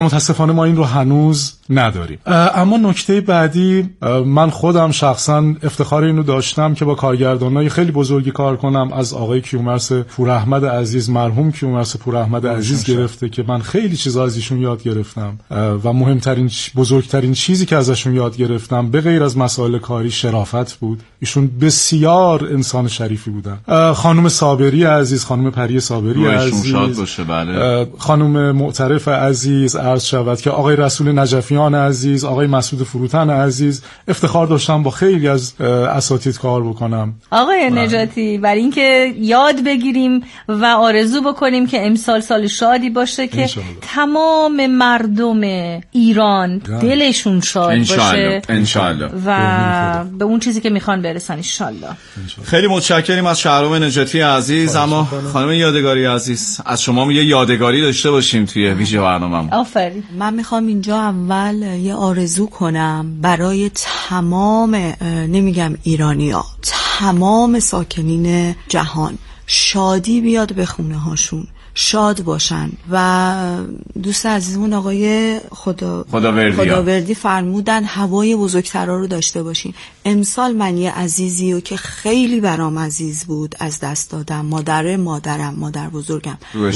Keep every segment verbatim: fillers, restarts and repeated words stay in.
متاسفانه ما این رو هنوز نداریم. اما نکته بعدی، من خودم شخصا افتخار اینو داشتم که با کارگردانای خیلی بزرگی کار کنم، از آقای کیومرث پوراحمد عزیز، مرحوم کیومرث پوراحمد عزیز گرفته که من خیلی چیزا از ایشون یاد گرفتم و مهمترین بزرگترین چیزی که ازشون یاد گرفتم به غیر از مسائل کاری شرافت بود. ایشون بسیار انسان شریفی بودن. خانم صابری عزیز، خانم پری صابری عزیز، شاد باشه. بله. خانم معترف عزیز، عرض شود که آقای رسول نجفیان عزیز، آقای مسعود فروتن عزیز، افتخار داشتم با خیلی از اساتید کار بکنم. آقای نجاتی، برای اینکه یاد بگیریم و آرزو بکنیم که امسال سال شادی باشه که تمام مردم ایران دلشون شاد باشه انشالله و به اون چیزی که میخوان برسن انشالله. خیلی متشکریم از شهرام نجاتی عزیز. اما خانم یادگاری عزیز، از شما یه یادگاری داشته باشیم توی ویژه برنامه‌مون. آفرین. من میخوام اینجا اول یه آرزو کنم برای تمام، نمیگم ایرانی‌ها، تمام ساکنین جهان، شادی بیاد به خونه هاشون، شاد باشن. و دوست عزیزمون آقای خدا خداوردی, خداوردی فرمودن هوای بزرگترا رو داشته باشین. امسال من یه عزیزی رو که خیلی برام عزیز بود از دست دادم، مادر مادرم مادر بزرگم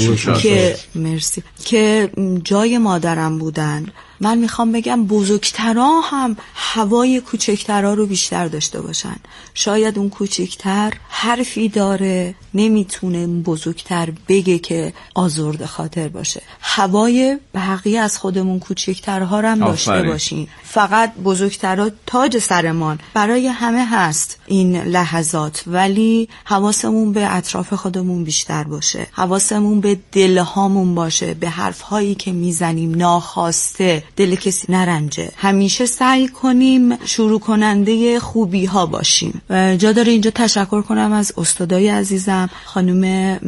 که مرسی که جای مادرم بودن. من میخوام بگم بزرگترا هم هوای کوچکترا رو بیشتر داشته باشن. شاید اون کوچکتر حرفی داره نمیتونه بزرگتر بگه که آزرده خاطر باشه. هوای بقیه از خودمون کوچکترها رو هم داشته باشین. فقط بزرگترا تاج سرمان، برای همه هست این لحظات، ولی حواسمون به اطراف خودمون بیشتر باشه، حواسمون به دلهامون باشه، به حرفهایی که میزنیم ناخواسته دل کسی نرنجه. همیشه سعی کنیم شروع کننده خوبی ها باشیم. جا داره اینجا تشکر کنم از استادای عزیزم، خانم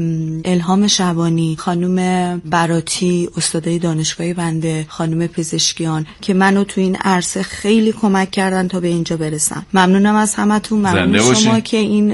الهام شبانی، خانم براتی، استادای دانشگاه بنده، خانم پزشکیان که منو تو این عرصه خیلی کمک کردن تا به اینجا برسم. ممنونم از همتون. ممنون شما که این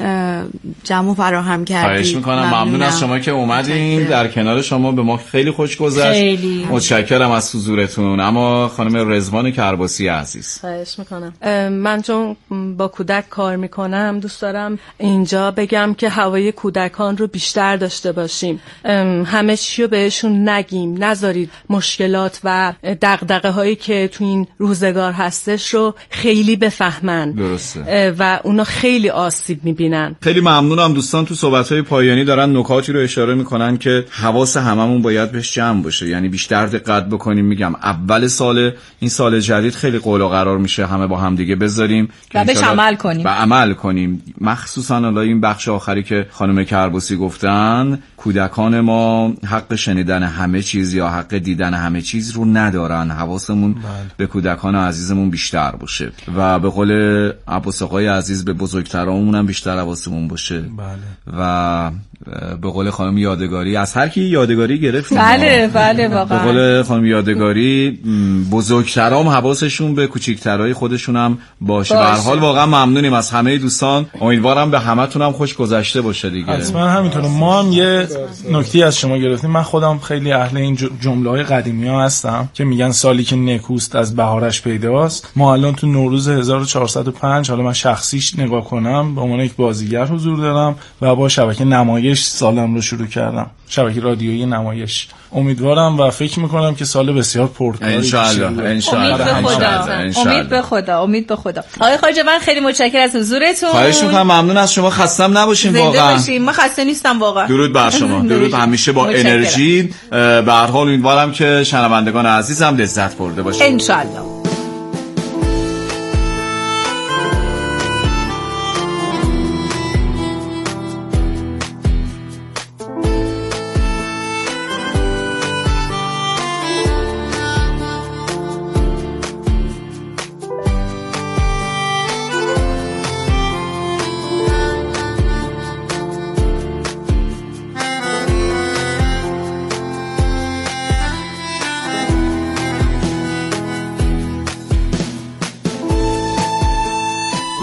جمع فراهم کردید. خواهش میکنم. ممنون از شما که اومدین. در کنار شما به ما خیلی خوش گذشت. متشکرم از حضورتون. اما خانم رضوان کرباسی عزیز، خواهش میکنم. من چون با کودک کار میکنم دوست دارم اینجا بگم که هوای کودکان رو بیشتر داشته باشیم. همه چی رو بهشون نگیم، نذارید مشکلات و دغدغه هایی که تو این روزگار هستش رو خیلی بفهمن. درسته. و اونا خیلی آسیب میبینن. خیلی ممنونم. دوستان تو صحبت‌های پایانی دارن نکاتی رو اشاره میکنن که حواس هممون باید بهش جمع باشه، یعنی بیشتر دقت بکنیم. میگم اول سال، این سال جدید خیلی قول و قرار میشه همه با هم دیگه بذاریم و بهش عمل کنیم و عمل کنیم. مخصوصا الان این بخش آخری که خانم کرباسی گفتن، کودکان ما حق شنیدن همه چیز یا حق دیدن همه چیز رو ندارن. حواسمون بله. به کودکان عزیزمون بیشتر باشه و به قول عباس آقای عزیز به بزرگترامون هم بیشتر حواسمون باشه. بله. و به قول خانم یادگاری، از هر کی یادگاری گرفتیم. بله بله واقعا. به قول خانم یادگاری، بزرگترام حواسشون به کوچیکترای خودشون هم باشه. به هر حال واقعا ممنونیم از همه دوستان. امیدوارم به همتون هم خوش گذشته باشه دیگه. حتما همینطوره. ما هم یه نکته از شما گرفتیم. من خودم خیلی اهل این جمله‌های قدیمی‌ها هستم که میگن سالی که نکوست از بهارش پیداست. ما الان تو نوروز هزار و چهارصد و پنج، حالا من شخصیش نگاه کنم، به عنوان یک بازیگر حضور دارم و با شبکه نمایش سالم رو شروع کردم، شبکه رادیویی نمایش. امیدوارم و فکر میکنم که سال بسیار پرکاری باشه. انشالله انشالله. امید به خدا، امید به خدا. آقای خواجه من خیلی متشکرم از حضورتون. خواهش میکنم. ممنون از شما. خستم نباشین واقعا. من خسته نیستم واقعا. درود بر شما. درود همیشه با انرژی. به هر حال امیدوارم که شنوندگان عزیزم لذت برده باشن انشالله.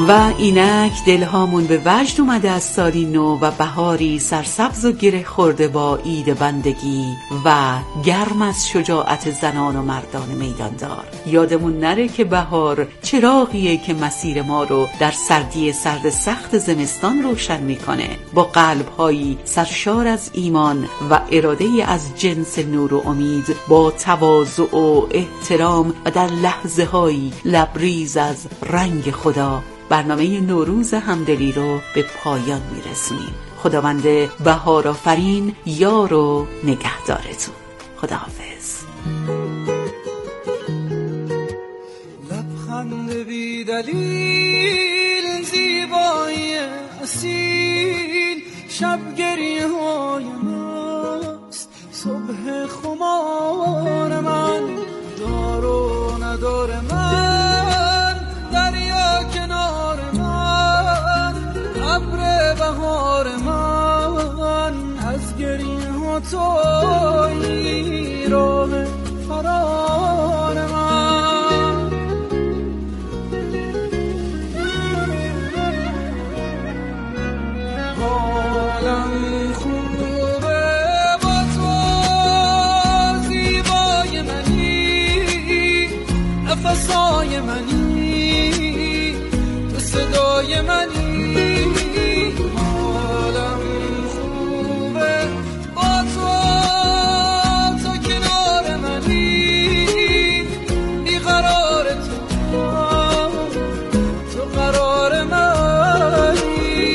و اینک دلهامون به وجد اومده از سالی نو و بهاری سرسبز و گره خورده با عید بندگی و گرم از شجاعت زنان و مردان میداندار. یادمون نره که بهار چراغیه که مسیر ما رو در سردی سرد سخت زمستان روشن میکنه، با قلب‌هایی سرشار از ایمان و اراده از جنس نور و امید، با تواضع و احترام و در لحظه‌هایی لبریز از رنگ خدا برنامه نوروز همدلی رو به پایان میرسونیم. خداوند بهار آفرین یار و نگهدارتون. خداحافظ. لبخند بی دلیل زیبایی اصیل، شب گریه های ماست، صبح خمار من، دار و ندار من، دریا کنار من، ابر بهار من، از گریه ها تویی راه فرار من. حالم خوبه با تو، زیبای منی، نفسای منی، تو صدای منی. حالم خوبه با تو، تو کنار منی، بیقرار تو، تو قرار منی.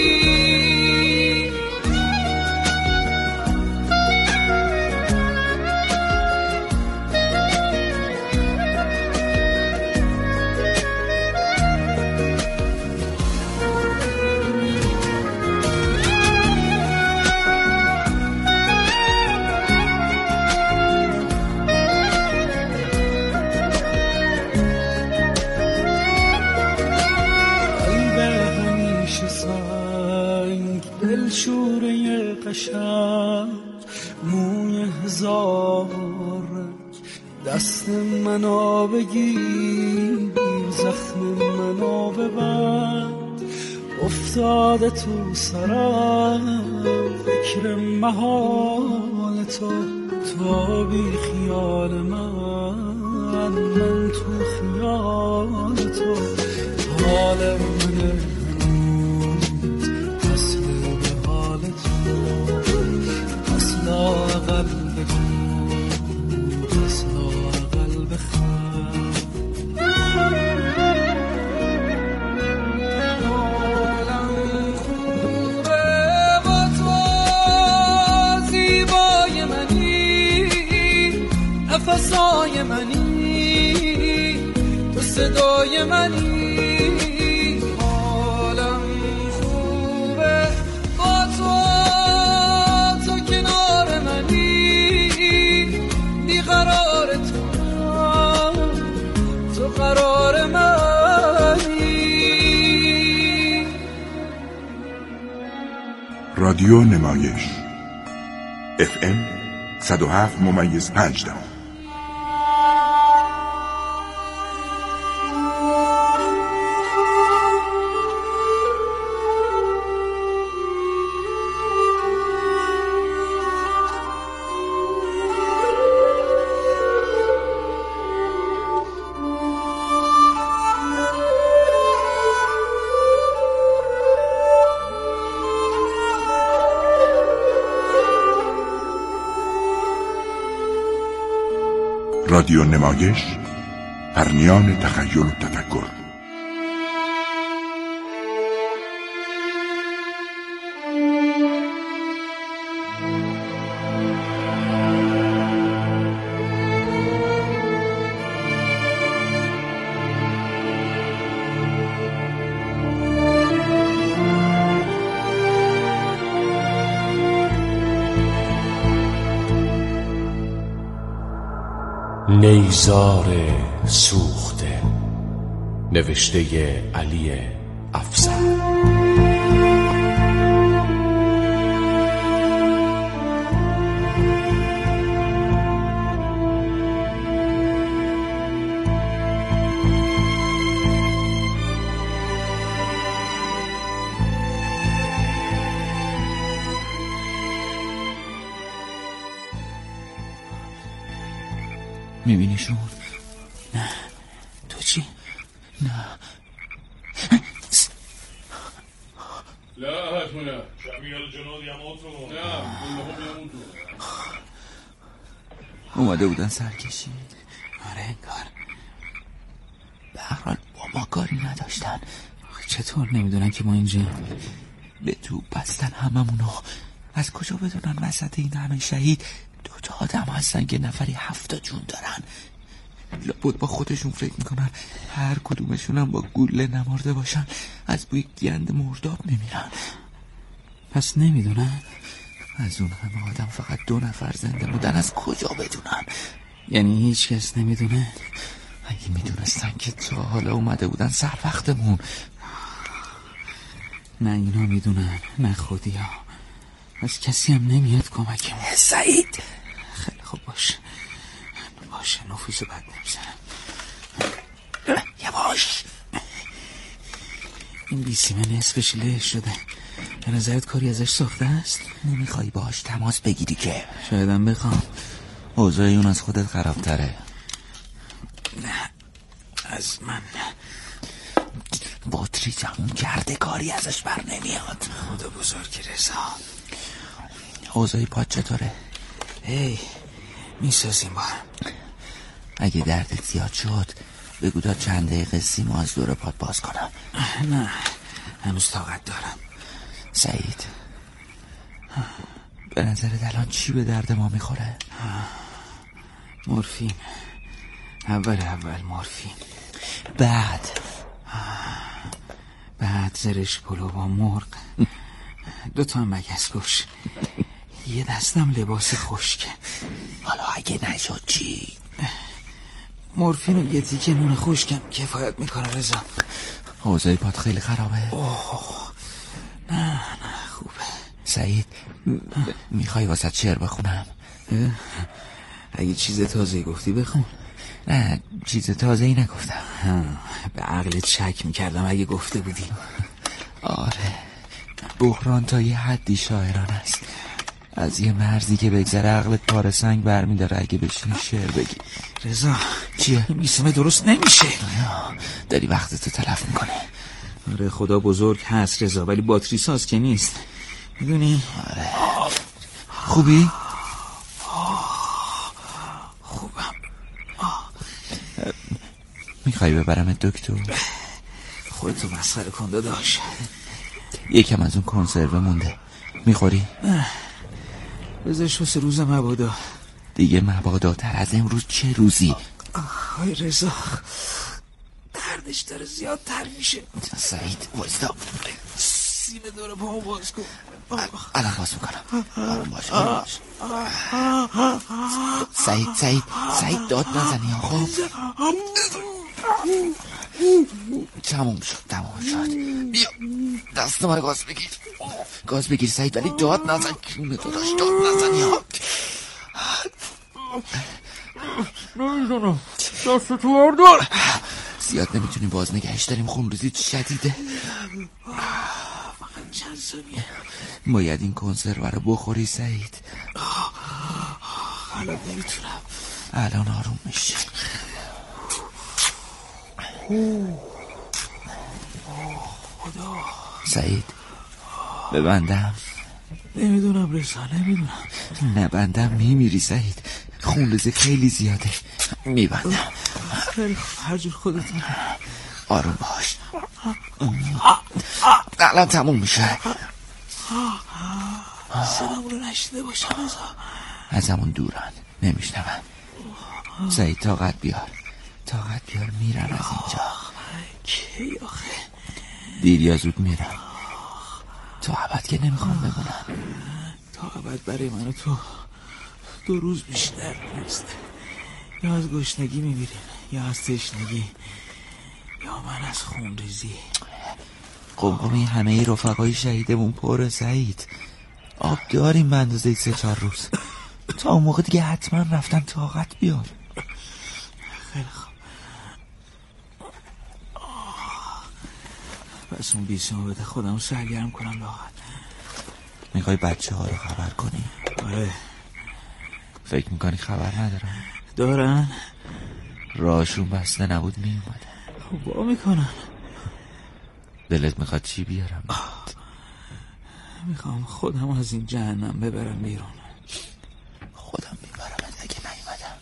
دلشوره قشنگ، موی هزار رنگ، دست منو بگیر، زخم منو ببند، افتاده تو سرم فکر محال تو، تو بی خیال من، من تو خیال تو. حال منه قلب اصلا قلب خم. حالم خوبه با تو، زیبای منی، نفسای منی، تو صدای منی. رادیو نمایش اف ام صد و هفت ممیز پنج دهم. رادیو نمایش، پرنیان تخیل و تفکر. نیزار سوخته، نوشته علی افزر. میبینیشون؟ نه. تو چی؟ نه. لا هاتونا جميع الجنود يموتون نعم كلهم يموتون. اومده بودن سرکشی. آره انگار. به هر حال با ما کاری نداشتن. چطور نمیدونن که ما اینجا به تو بستن هممونو؟ از کجا بدونن وسط این همه شهید دوتا آدم هستن که نفری هفتا جون دارن؟ لابد با خودشون فکر میکنن هر کدومشون هم با گوله نمارده باشن از بوی گند مرداب میمیرن. پس نمیدونن؟ از اون همه آدم فقط دو نفر زنده بودن، از کجا بدونن؟ یعنی هیچ کس نمیدونه؟ اگه میدونستن که تا حالا اومده بودن سر وقتمون. نه اینا میدونن نه خودی ها. از کسی هم نمیاد کمکمون. سعید خیلی خوب باشه باشه نفوس بد نمیزنم. یواش. این بیسیمه نصفش له شده. به نظرت کاری ازش ساخته است؟ نمیخوای باهاش تماس بگیری که؟ شایدم بخوام. اوضاع اون از خودت خرابتره. نه از من باتری تموم کرده، کاری ازش بر نمیاد. خدا بزرگ رضا. اوضاع پات چطوره؟ هی میسازیم با هم. اگه دردت زیاد شد بگو تا چند دقیقه سیمو از دور پات باز کنم. نه هنوز طاقت دارم. سعید به نظرت الان چی به درد ما میخوره؟ مورفین. اول اول مورفین، بعد بعد زرش پلو با مرغ، دوتا مگس کش، یه دستم لباس خشک. حالا اگه نشد چی؟ مورفین و یه تیکه نون خشکم کفایت میکنه رضا. اوضاع پات خیلی خرابه؟ اوه نه نه خوبه. سعید میخوای واسه شعر بخونم؟ اگه چیز تازه گفتی بخون. نه چیز تازه ای نگفتم. به عقلت شک میکردم اگه گفته بودی. آره بحران تا یه حدی شاعران است. از یه مرزی که بگذره عقلت پاره سنگ برمیداره اگه بشینی شعر بگی. رضا چیه؟ این بیسمه درست نمیشه. داری وقتتو تلف میکنه. آره خدا بزرگ هست رضا، ولی باتری ساز که نیست میدونی؟ آره خوبی؟ خوبم. میخوای ببرم دکتر؟ خودتو مسخره کن داداش. یکم از اون کنسرو مونده، میخوری؟ نه بذارش واسه روز مبادا. دیگه مبادا تر از امروز چه روزی؟ آی رضا دردش داره زیادتر میشه. سعید وایستا، سینه داره پاهم باز کن. الان باز میکنم. آروم باش آروم باش. سعید سعید سعید داد نزنی آقا. تموم شد تموم شد. بیا دست من گاز بگیر گاز بگیر سعید، ولی داد نزن. کونه تو داشت داد نزنی ها. نمیدونم دست تو بردار. زیاد نمیتونیم باز نگهش داریم، خونریزی شدیده. فقط چند ثانیه باید این کنسرو رو بخوری سعید. الان نمیتونم. الان آروم میشه. خدا سعید ببندم؟ نمیدونم رضا نمیدونم. نبندم میمیری سعید، خونریزی خیلی زیاده. میبندم. خیلی خوب هر جور خودت میگی. آروم باش الان تموم میشه. صدامون رو نشیده باشم رضا. از همون دورن نمیشنون. سعید طاقت بیار طاقت بیار، میرن از اینجا. کی آخه؟ دیر یا زود میرن. تا ابد که نمیخوام بمونم. تا ابد برای من و تو دو روز بیشتر نیست. یا از گشنگی میمیریم یا از تشنگی یا من از خونریزی. قمقمی همه رفقای شهیدمون پره سعید. آب داریم به اندازه سه چهار روز. تا اون موقع دیگه حتما رفتن طاقت بیار. خیلی خوب. پس اون بیسیمو بده خودم سرگرم کنم لاغت. میخوای بچه ها رو خبر کنی؟ آره. فکر میکنی خبر ندارن؟ دارن راهشون بسته نبود می اومدن. خب با میکنن. دلت میخواد چی بیارم؟ میخوام خودم از این جهنم ببرم بیرون. خودم میبرم اگه نیومدم.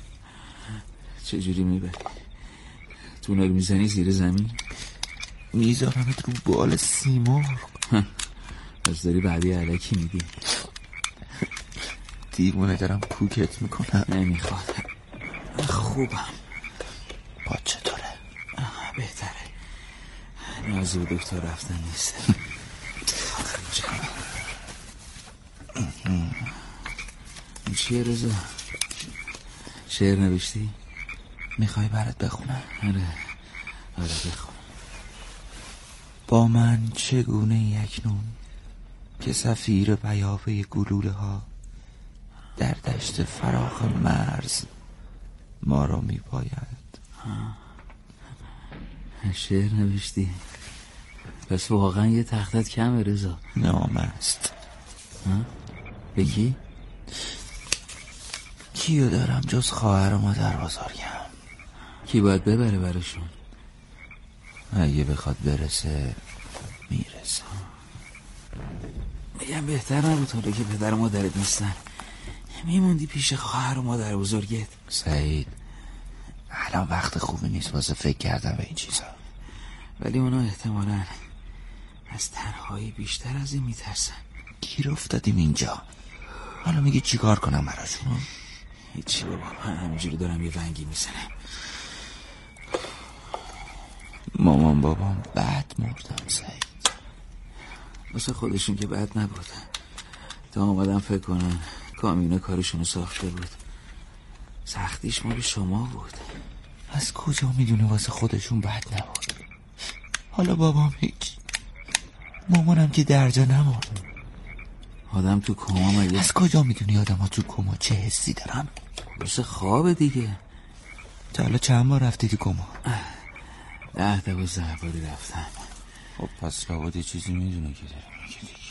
چجوری میبری؟ تونل میزنی زیر زمین؟ میذارمت رو بال سیمرغ. پس داری بعدی علکی میدی. دیوونه دارم پوکت میکنم. نمیخواد. خوبم. با چطوره؟ بهتره. نیازی به دکتر رفتن نیست. این چیه رضا؟ شعر نوشتی؟ میخوای برات بخونم؟ آره آره بخون. با من چگونه اکنون که سفیر پیاپی گلوله ها در دشت فراخ مرز ما را می باید. شعر نوشتی؟ پس واقعا یه تختت کمه رضا. نامه است. به کی؟ کیو دارم جز خواهر و مادر بزرگم. کی باید ببره براشون؟ اگه بخواد برسه میرسه. میگم بهتر نبود حالا که پدر و مادرت نیستن میموندی پیش خواهر و مادر بزرگت؟ سعید الان وقت خوبی نیست واسه فکر کردن به این چیزا. ولی اونا احتمالاً از تنهایی بیشتر از این میترسن. گیر افتادیم اینجا. حالا میگی چی کار کنم براشون؟ هیچی بابا، من همینجوری دارم یه ونگی میزنم. مامان بابام بد مردن سعید. واسه خودشون که بد نبود، تا آمدن فکر کنن کامیونه کارشونو ساخته بود. سختیش مال شما بود. از کجا میدونه واسه خودشون بد نبود؟ حالا بابام هیچ، مامانم که درجا نمورد. آدم تو کما مگه؟ از کجا میدونی آدم ها تو کما چه حسی دارن؟ واسه خواب دیگه. تا حالا چند بار رفتی تو کما؟ ده دوازده باری رفتم. خب پس لابد یه چیزی میدونه که داره میگه.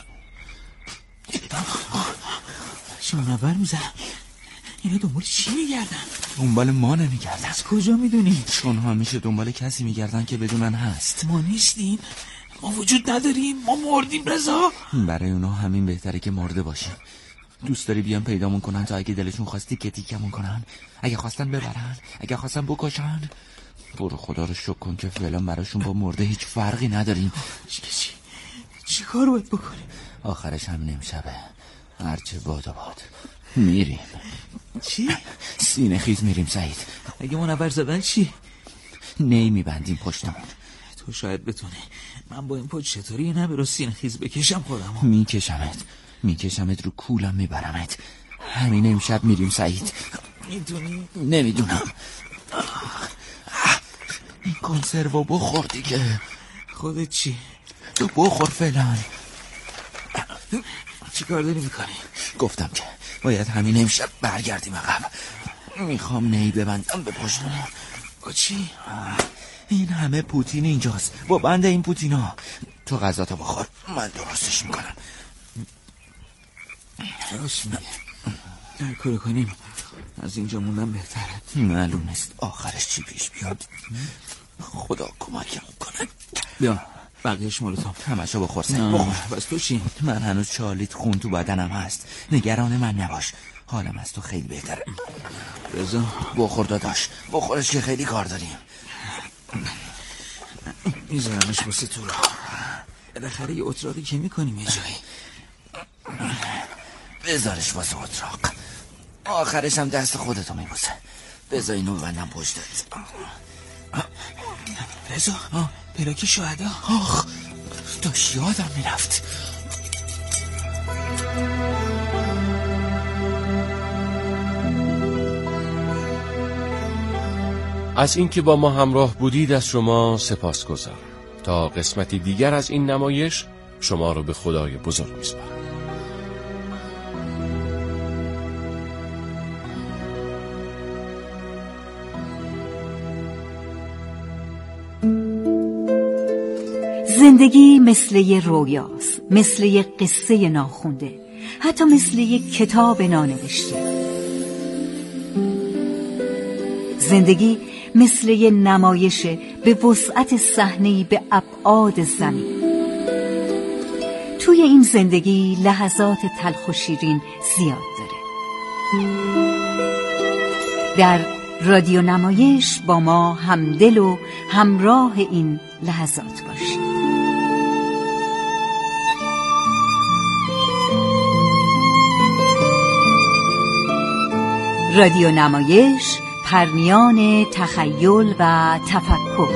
شما نبر میزنم. اینا دنبال چی میگردن؟ دنبال ما نمیگردن. از کجا میدونی؟ چون همیشه دنبال کسی میگردن که بدونن هست. ما نیستیم، ما وجود نداریم، ما مردیم رضا. برای اونا همین بهتره که مرده باشیم. دوست داری بیان پیدامون کنن تا اگه دلشون خواستی که تیکمون کنن، اگه خواستن ببرن، اگه خواستن بکشن. برو خدا رو شکر کن که فعلا براشون با مرده هیچ فرقی نداریم. چی چی چی کار باید بکنیم؟ آخرش همین امشبه هرچه باد و باد میریم. چی؟ سینه خیز میریم سعید. اگه منور زدن چی؟ نی میبندیم پشتمون. تو شاید بتونی، من با این پشت چطوری نه برو سینه خیز بکشم خودمو. میکشمت میکشمت رو کولم میبرمت. همین امشب میریم سعید. میدونی؟ نمیدونم. این کنسرو بخور دیگه. خودت چی؟ تو بخور فعلا. چی کار داری میکنی؟ گفتم که باید همین امشب برگردیم عقب. میخوام نی ببندم به پشتم. با چی؟ این همه پوتین اینجاست، با بند این پوتینا. تو غذاتو بخور، من درستش میکنم. راست میگه، هر کارو کنیم از اینجا موندن بهتره. معلوم نیست آخرش چی پیش بیاد. خدا کمکم کنه. بیا بقیهش مال تو. همشو بخور سعید بخور. بس تو چی؟ من هنوز چالیت خون تو بدنم هست. نگران من نباش، حالم از تو خیلی بهتره. رضا بخور داداش، بخورش که خیلی کار داریم. میذارمش واسه تو را. بالاخره یه اتراقی که میکنیم یه جایی. بذارش واسه اتراق، آخرش هم دست خودتو میبوسه. بذار اینو ببندم پشتت. رضا پلاک شهدا. آخ داشت یادم میرفت. از اینکه با ما همراه بودید از شما سپاسگزارم. تا قسمتی دیگر از این نمایش شما رو به خدای بزرگ میسپارم. زندگی مثل یه رویاست، مثل یه قصه ناخونده، حتی مثل یه کتاب نانوشته. زندگی مثل یه نمایش به وسعت صحنه‌ای به ابعاد زمین. توی این زندگی لحظات تلخ و شیرین زیاد داره. در رادیو نمایش با ما همدل و همراه این لحظات باشید. رادیو نمایش، پرمیان تخیل و تفکر.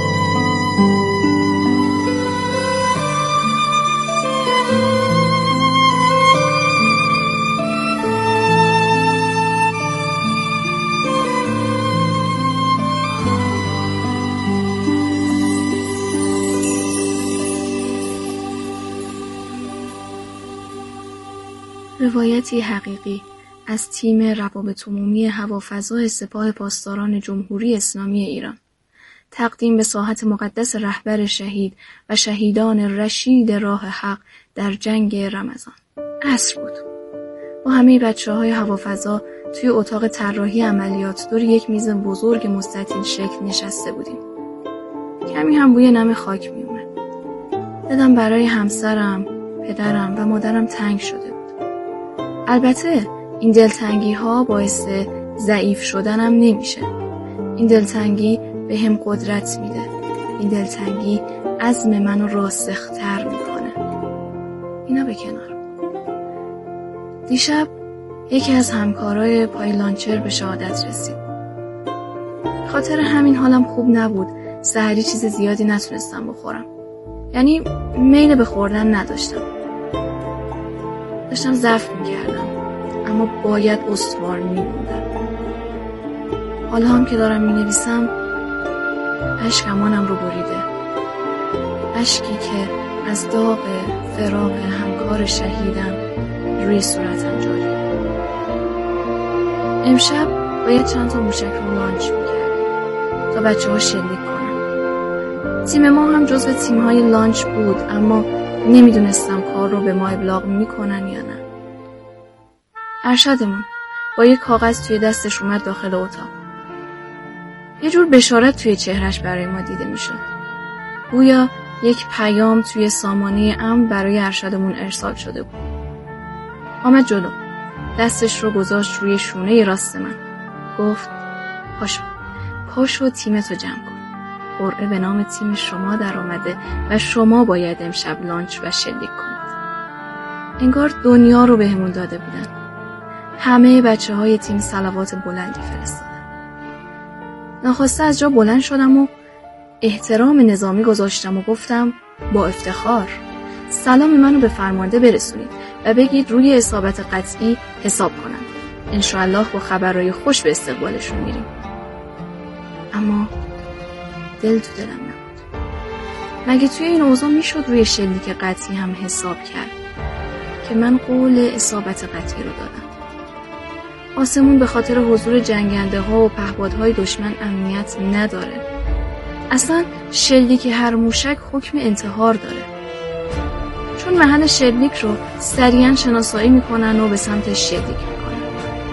روایتی حقیقی از تیم روابط عمومی هوافضای سپاه پاسداران جمهوری اسلامی ایران، تقدیم به ساحت مقدس رهبر شهید و شهیدان رشید راه حق در جنگ رمضان. عصر بود. با همه بچه‌های هوافضا توی اتاق طراحی عملیات دور یک میز بزرگ مستطیل شکل نشسته بودیم. کمی هم بوی نم خاک می اومد. دلم برای همسرم، پدرم و مادرم تنگ شده بود. البته این دلتنگی ها باعث ضعیف شدنم نمیشه. این دلتنگی به هم قدرت میده. این دلتنگی عزم منو راسختر میکنه. اینا به کنار. دیشب یکی از همکارای پای لانچر به شهادت رسید. خاطر همین حالم خوب نبود. سحری چیز زیادی نتونستم بخورم. یعنی میل به خوردن نداشتم. داشتم ضعف میکردم. اما باید استوار میموندم. حالا هم که دارم مینویسم اشک امانم رو بریده. اشکی که از داغ فراق همکار شهیدم روی صورتم جاری. امشب باید چند تا موشک رو لانچ میکردیم تا بچه ها شلیک کنن. تیم ما هم جزو تیم های لانچ بود، اما نمیدونستم کار رو به ما ابلاغ میکنن یا نه. ارشدمون با یک کاغذ توی دستش اومد داخل اتاق. یه جور بشارت توی چهرش برای ما دیده میشد. گویا یک پیام توی سامانه امن برای ارشدمون ارسال شده بود. آمد جلو. دستش رو گذاشت روی شونه راست من. گفت پاشو. پاشو تیمتو جمع کن. قرعه به نام تیم شما در آمده و شما باید امشب لانچ و شلیک کنید. انگار دنیا رو بهمون داده بودن. همه بچه های تیم صلوات بلندی فرستادن. ناخواسته از جا بلند شدم و احترام نظامی گذاشتم و گفتم با افتخار سلام منو به فرمانده برسونید و بگید روی اصابت قطعی حساب کنم. انشاءالله با خبرهای خوش به استقبالشون میریم. اما دل تو دلم نبود. مگه توی این اوضاع میشد روی شلیک قطعی هم حساب کرد که من قول اصابت قطعی رو دادم. آسمون به خاطر حضور جنگنده ها و پهپادهای دشمن امنیت نداره. اصلا شلیک هر موشک حکم انتحار داره. چون محل شلیک رو سریعا شناسایی میکنن و به سمت شلیک میکنن.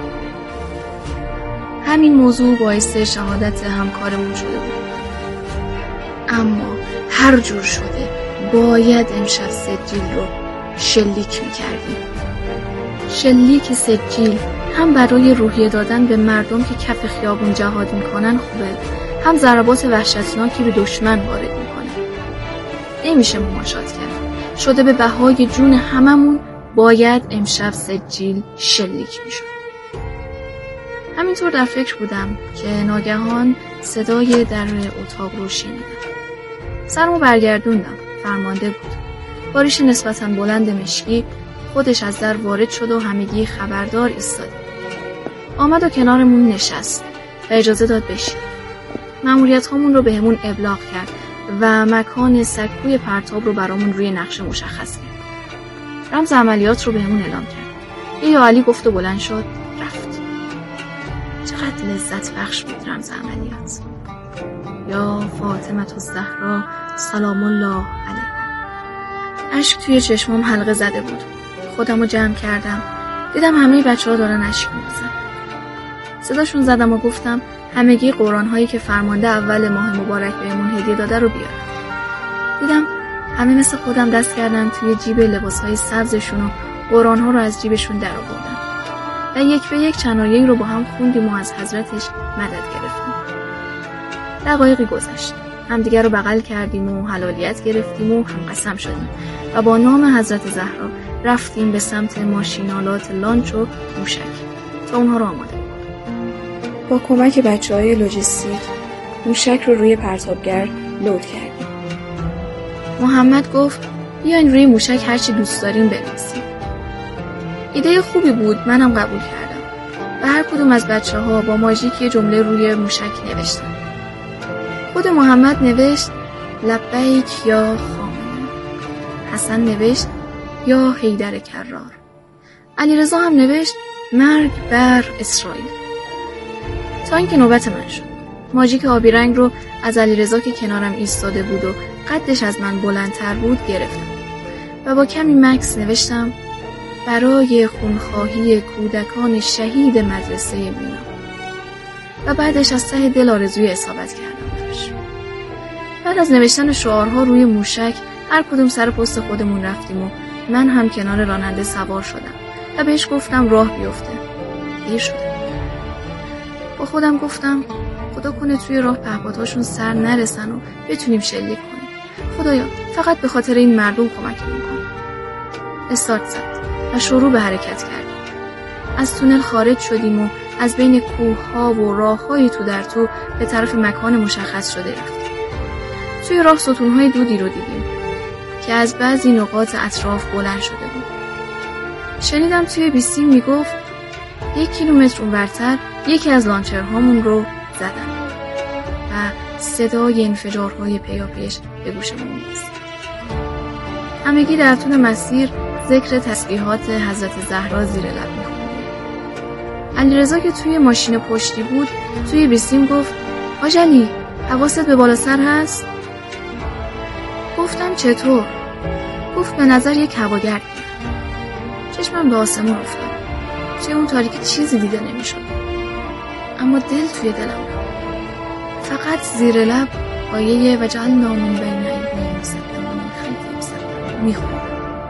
همین موضوع باعث شهادت همکارمون شده بود. اما هر جور شده باید امشب سجیل رو شلیک میکردیم. شلیک سجیل هم برای روحیه دادن به مردم که کف خیابون جهاد میکنن خوبه، هم ضربات وحشتناکی به دشمن وارد میکنه. نمیشه مماشات کرد. شده به بهای جون هممون باید امشب سجیل شلیک میشد. همینطور در فکر بودم که ناگهان صدای در اتاق رو شنیدم. سرمو برگردوندم. فرمانده بود. باریش نسبتاً بلند مشکی خودش از در وارد شد و همگی خبردار ایستادیم. آمد و کنارمون نشست و اجازه داد بشیم. مأموریت هامون رو بهمون ابلاغ کرد و مکان سکوی پرتاب رو برامون روی نقشه مشخص کرد. رمز عملیات رو بهمون اعلام کرد. یا علی گفت و بلند شد رفت. چقدر لذت بخش بود رمز عملیات. یا فاطمه الزهرا سلام الله علیها. اشک توی چشمام حلقه زده بود. خودم رو جمع کردم. دیدم همه بچه ها دارن اشک می‌ریزن. صداشون زدم و گفتم همگی قرآن هایی که فرمانده اول ماه مبارک بهمون هدیه داده رو بیارم. دیدم همه مثل خودم دست کردن توی جیب لباس های سبزشون و قرآن ها رو از جیبشون در آوردن و یک به یک چند آیه‌ای رو با هم خوندیم و از حضرتش مدد گرفتیم. دقایقی گذشت. همدیگر رو بغل کردیم و حلالیت گرفتیم و هم قسم شدیم و با نام حضرت زهرا رفتیم به سمت ماشینالات لانچ و موشک تا اونها رو آماده کنیم. با کمک بچه‌های لوجستیک موشک رو روی پرتابگر لود کردیم. محمد گفت بیاین روی موشک هرچی دوست داریم بنویسیم. ایده خوبی بود، منم قبول کردم و هر کدوم از بچه‌ها با ماژیک یه جمله روی موشک نوشتن. خود محمد نوشت لبیک یا خامنه، حسن نوشت یا حیدر کرار، علیرضا هم نوشت مرگ بر اسرائیل. تا اینکه نوبت من شد. ماژیک آبی رنگ رو از علیرضا که کنارم ایستاده بود و قدش از من بلندتر بود گرفتم و با کمی مکس نوشتم برای خونخواهی کودکان شهید مدرسه مینا و بعدش از ته دل آرزوی اصابت کردم برش. بعد از نوشتن شعارها روی موشک هر کدوم سر پست خودمون رفتیم و من هم کنار راننده سوار شدم و بهش گفتم راه بیفته. دیر شده. با خودم گفتم خدا کنه توی راه پهپادهاشون سر نرسن و بتونیم شلیک کنیم. خدایا فقط به خاطر این مردم کمکمون کن. استارت زد و شروع به حرکت کردیم. از تونل خارج شدیم و از بین کوه‌ها و راه‌های تو در تو به طرف مکان مشخص شده رفتیم. توی راه ستون‌های دودی رو دیدیم که از بعضی نقاط اطراف بلند شده بود. شنیدم توی بیستیم میگفت یک کیلومتر اونورتر یکی از لانچرهامون رو زدن و صدای انفجارهای پیاپیش به گوشمون میرسید. همگی در طول مسیر ذکر تسبیحات حضرت زهرا زیر لب می‌خوندیم. علیرضا که توی ماشین پشتی بود توی بیستیم گفت حاج علی حواست به بالا سر هست؟ گفتم چطور؟ گفت به نظر یک هواگرد میاد. چشمم به آسمون افتاد. توی اون تاریکی چیزی دیده نمیشد. اما دل توی دلم بود. فقط زیر لب آیه و جعلنا من بین ایدیهم سدا و من خلفهم سدا میخوند.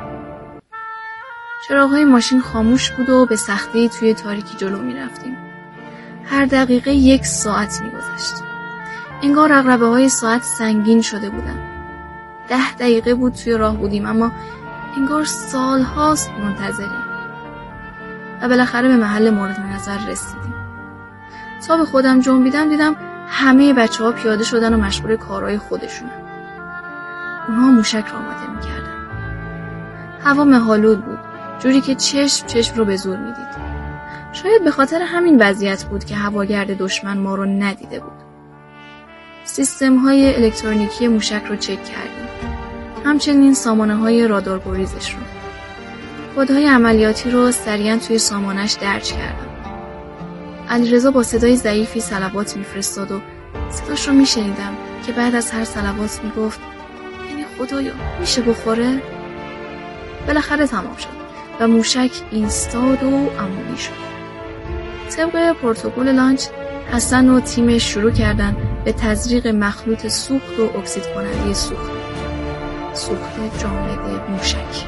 چراغ‌های ماشین خاموش بود و به سختی توی تاریکی جلو میرفتیم. هر دقیقه یک ساعت میگذشت. انگار عقربه‌های ساعت سنگین شده بودن. ده دقیقه بود توی راه بودیم اما انگار سال هاست منتظریم و بالاخره به محل مورد نظر رسیدیم. تا به خودم جنبیدم دیدم همه بچه ها پیاده شدن و مشغول کارهای خودشونن. اونها موشک را آماده میکردن. هوا مه‌آلود بود، جوری که چشم چشم رو به زور میدید. شاید به خاطر همین وضعیت بود که هواگرد دشمن ما رو ندیده بود. سیستم های الکترونیکی موشک رو چک کردیم. همچنین سامانه های رادار گریزش رو. کدهای عملیاتی رو سریعا توی سامانش درج کردم. علیرضا با صدای ضعیفی صلوات میفرستاد و صداش رو میشنیدم که بعد از هر صلوات میگفت یعنی خدایا میشه بخوره؟ بالاخره تمام شد و موشک اینستاد و عملی شد. طبق پروتکل لانچ حسن و تیمش شروع کردن به تزریق مخلوط سوخت و اکسید کننده سوخت. سوخت جامد موشک.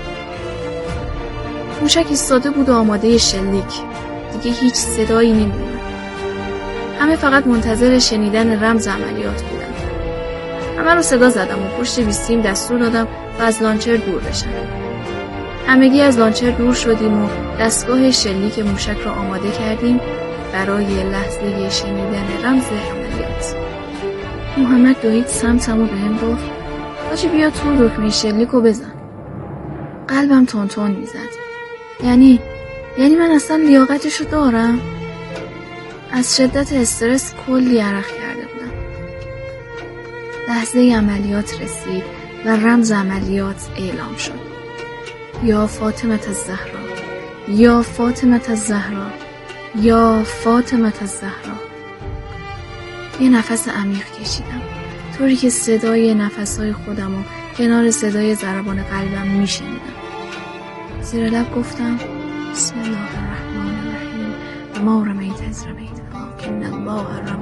موشک ایستاده بود و آماده شلیک. دیگه هیچ صدایی نمی‌اومد. همه فقط منتظر شنیدن رمز عملیات بودن. همه رو صدا زدم و پشت بیستیم دستور دادم و از لانچر دور بشن. همگی از لانچر دور شدیم و دستگاه شلیک موشک را آماده کردیم برای لحظه شنیدن رمز عملیات. محمد دوید سمتم و بهم گفت حاجی بیا تو دکمه شلیکو بزن. قلبم تون تون میزد. یعنی یعنی من اصلا لیاقتشو دارم؟ از شدت استرس کلی عرق کرده بودم. لحظه عملیات رسید و رمز عملیات اعلام شد. یا فاطمه الزهرا، یا فاطمه الزهرا، یا فاطمه الزهرا. یه نفس عمیق کشیدم، طوری که صدای نفسهای خودم و کنار صدای ضربان قلبم میشنیدم. زیر لب گفتم بسم الله الرحمن الرحیم و ما رمیت از رمیت ولکن الله رمی.